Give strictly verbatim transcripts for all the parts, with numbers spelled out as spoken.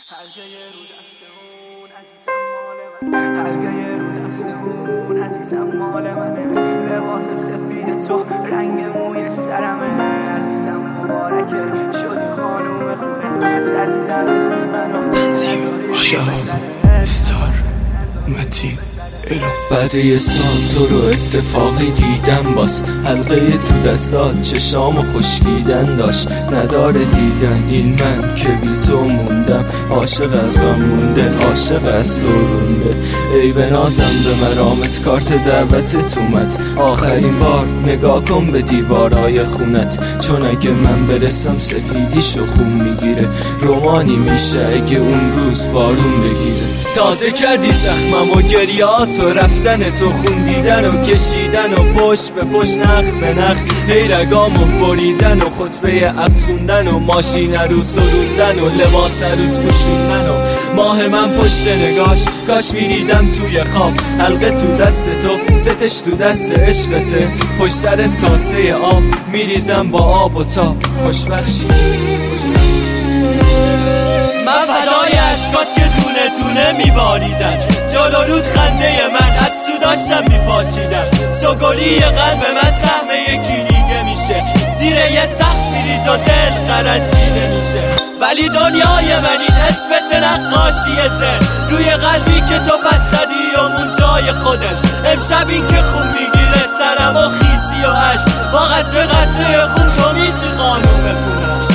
حلقه رو دستمون عزیزم مال من، حلقه رو دستمون عزیزم مال منه، لباس سفید تو رنگ موی سرمه، عزیزم مبارکه شدی خانوم خونت، عزیزم اسم منو تنظیم شاز استار متین بعد یه سال تو رو اتفاقی دیدم، باز حلقه تو دستات چشام و خشکیدن داشت، نداره دیدن این من که بی تو موندم، عاشق از غم مونده، عاشق از تو رونده. ای به نازم به مرامت کارت دعوتت اومد، آخرین بار نگاه کن به دیوارای خونت، چون اگه من برسم سفیدیشو خون میگیره، رومانی میشه اگه اون روز بارون بگیره. تازه کردی زخمم و گریات و رفتن تو، خون دیدن و کشیدن و پشت به پشت نخ به نخ، هی رگامو بریدن و خطبه عبد خوندن و ماشین عروس روندن و لباس عروس پوشوندن و ماه من پشت نگاش، کاش میدیدم توی خواب حلقه تو دست تو، ستش تو دست عشقته، پشت سرت کاسه آب میریزم با آب و تاب، خوشبخشی من فدای اشکات که دونه دونه میباریدن، جلو رود خنده من از تو داشتم میپاشیدم، سوگلی قلب من سهم یکی دیگه میشه، زیر یه سخت میری تو دل غرطی نمیشه، ولی دنیای من این اسمت نقاشیه زن روی قلبی که تو پس زدی و اون جای خودت، امشب این که خون میگیره تنم و خیسی و عشق، با قطره قطره خون تو میشی خانوم خونش.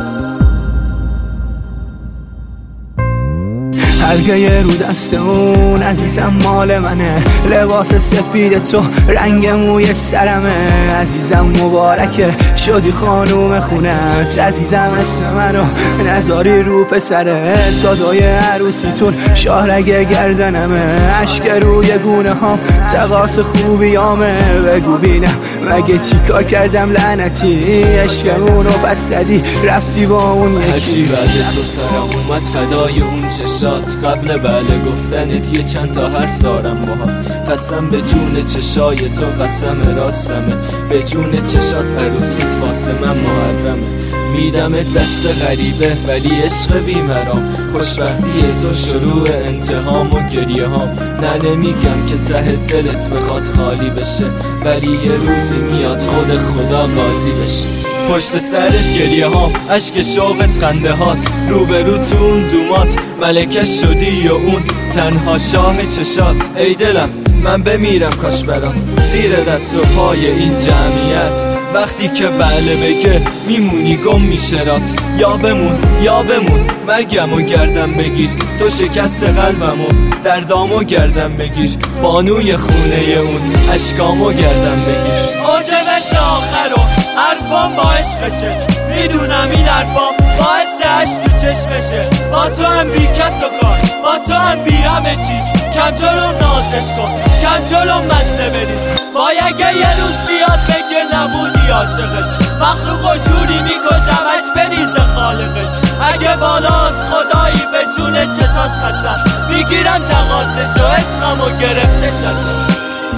حلقه رو دستمون عزیزم مال منه، لباس سفید تو رنگ موی سرمه، عزیزم مبارکه شدی خانوم خونت، عزیزم اسم منو نذاری رو پسرت، گادای عروسیتون شاهرگ گردنمه، عشق روی گونه هام تقاس خوبیامه، بگو بینم مگه چی کار کردم لعنتی، عشقمونو پس زدی رفتی با اون یکی، بعد تو سرم اومد فدای اون چشات، قبل بله گفتنت یه چند تا حرف دارم باهات، قسم به جون چشای تو قسم راستمه، به جون چشات عروسیت واسه من محرمه، میدمت دست غریبه ولی عشق بیمرام، خوشبختی تو شروع انتهام و گریه هام، نه نمیگم که ته دلت بخواد خالی بشه، ولی یه روزی میاد خود خدا قاضی بشه، پشت سرت گریه هام، عشق شوقت خنده هات، رو به رو تو اون دومات، ملکش شدی و اون تنها شاه چشات، ای دلم من بمیرم کاش برات، زیر دست و پای این جمعیت، وقتی که بله بگه میمونی گم میشرات، یا بمون یا بمون مرگمو گردم بگیر، تو شکست قلبمو دردامو گردم بگیر، بانوی خونه اون اشکامو گردم بگیر، عاجبش آخرو حرفام با عشقشه، میدونم این حرفام باعث عشق تو چشمشه، با تو هم بی کس و کار، با تو هم بی همه چیز، کم جلو نازش کن، کم جلو مزه بریز، وای اگه یه روز بیاد بگه نبودی عاشقش، مخلوق و جوری میکشمش بریز خالقش، اگه بالاست خدایی به جون چشاش قسم، میگیرن تقاسش و عشقمو گرفتش ازش.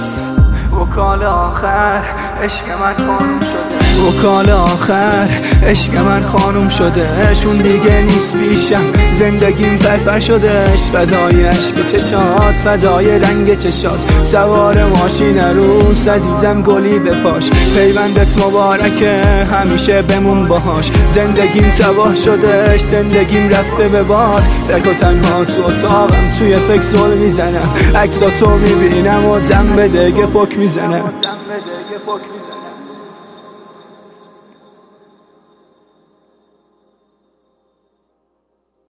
وکال آخر عشق من خانوم شده، وکال آخر عشق من خانوم شده، شون دیگه نیست پیشم زندگیم پرپر شده، فدای عشق چشات فدای رنگ چشات، سوار ماشین عروس عزیزم گلی بپاش، پیوندت مبارکه همیشه بمون باهاش، زندگیم تباه شدش زندگیم رفته به باد، تک و تنها تو اتاقم توی فکر زل میزنم، عکساتو میبینم و دم به دگه پک میزنم.